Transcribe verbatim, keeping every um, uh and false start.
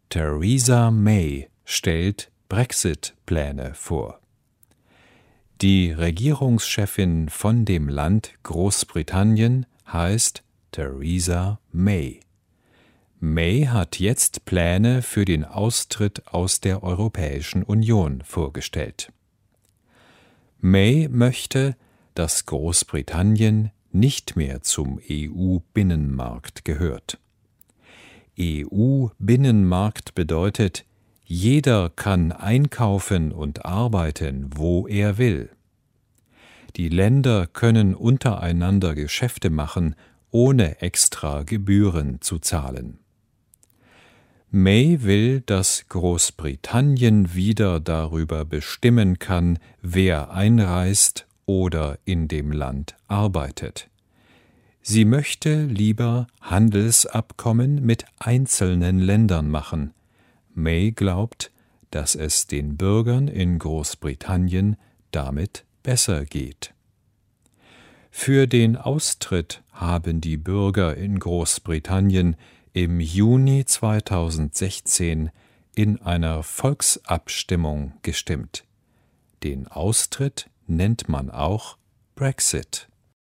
Theresa May stellt Brexit-Pläne vor. Die Regierungschefin von dem Land Großbritannien heißt Theresa May. May hat jetzt Pläne für den Austritt aus der Europäischen Union vorgestellt. May möchte, dass Großbritannien nicht mehr zum E U-Binnenmarkt gehört. E U-Binnenmarkt bedeutet, jeder kann einkaufen und arbeiten, wo er will. Die Länder können untereinander Geschäfte machen, ohne extra Gebühren zu zahlen. May will, dass Großbritannien wieder darüber bestimmen kann, wer einreist oder in dem Land arbeitet. Sie möchte lieber Handelsabkommen mit einzelnen Ländern machen. May glaubt, dass es den Bürgern in Großbritannien damit besser geht. Für den Austritt haben die Bürger in Großbritannien im Juni zweitausendsechzehn in einer Volksabstimmung gestimmt. Den Austritt nennt man auch Brexit.